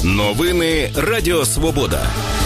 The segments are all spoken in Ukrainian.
Новини Радіо Свобода.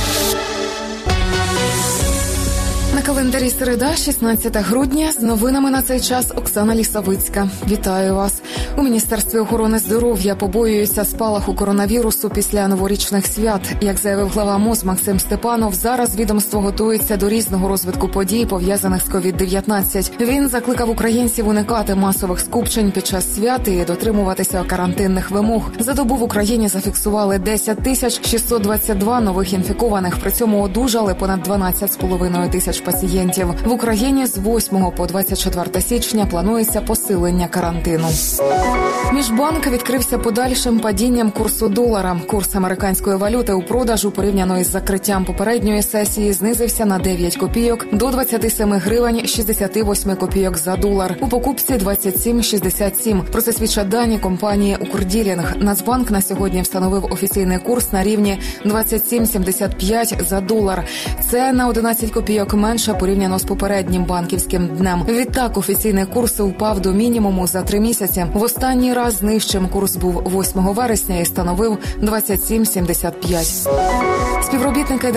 На календарі середа, 16 грудня. З новинами на цей час Оксана Лісовицька. Вітаю вас. У Міністерстві охорони здоров'я побоюються спалаху коронавірусу після новорічних свят. Як заявив глава МОЗ Максим Степанов, зараз відомство готується до різного розвитку подій, пов'язаних з COVID-19. Він закликав українців уникати масових скупчень під час свят і дотримуватися карантинних вимог. За добу в Україні зафіксували 10 622 нових інфікованих, при цьому одужали понад 12,5 тисяч пацієнтів. В Україні з 8 по 24 січня планується посилення карантину. Міжбанк відкрився подальшим падінням курсу долара. Курс американської валюти у продажу порівняно із закриттям попередньої сесії знизився на 9 копійок до 27 гривень 68 копійок за долар. У покупці 27,67. Про це свідчать дані компанії «Укрділінг». Нацбанк на сьогодні встановив офіційний курс на рівні 27,75 за долар. Це на 11 копійок менше порівняно з попереднім банківським днем. Відтак, офіційний курс упав до мінімуму за 3 місяці. В останній раз нижчим курс був 8 вересня і становив 27,75. Співробітники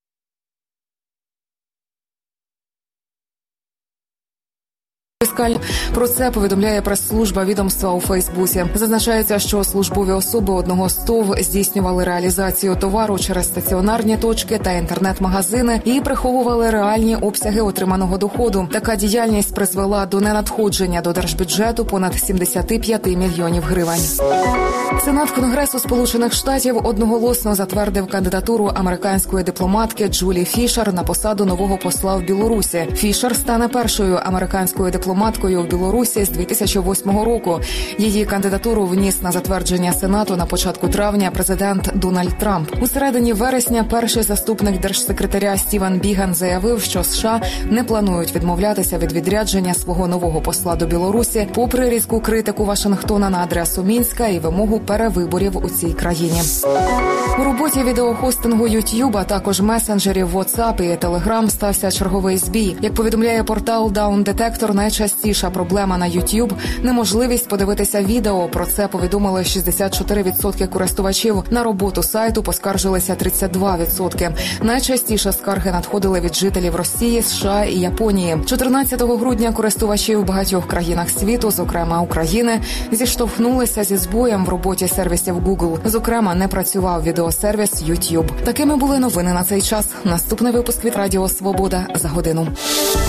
Про це повідомляє прес-служба відомства у Фейсбуці. Зазначається, що службові особи одного з ТОВ здійснювали реалізацію товару через стаціонарні точки та інтернет-магазини і приховували реальні обсяги отриманого доходу. Така діяльність призвела до ненадходження до держбюджету понад 75 мільйонів гривень. Сенат Конгресу Сполучених Штатів одноголосно затвердив кандидатуру американської дипломатки Джулі Фішер на посаду нового посла в Білорусі. Фішер стане першою американською дипломаткою в Білорусі з 2008 року. Її кандидатуру вніс на затвердження Сенату на початку травня президент Дональд Трамп. У середині вересня перший заступник держсекретаря Стівен Біган заявив, що США не планують відмовлятися від відрядження свого нового посла до Білорусі, попри різку критику Вашингтона на адресу Мінська і вимогу перевиборів у цій країні. У роботі відеохостингу YouTube, а також месенджерів WhatsApp і Telegram стався черговий збій. Як повідомляє портал Down Detector, найчастіша проблема на YouTube – неможливість подивитися відео. Про це повідомили 64% користувачів. На роботу сайту поскаржилися 32%. Найчастіше скарги надходили від жителів Росії, США і Японії. 14 грудня користувачі в багатьох країнах світу, зокрема України, зіштовхнулися зі збоєм в роботі сервісів Google. Зокрема, не працював відеосервіс YouTube. Такими були новини на цей час. Наступний випуск від Радіо Свобода за годину.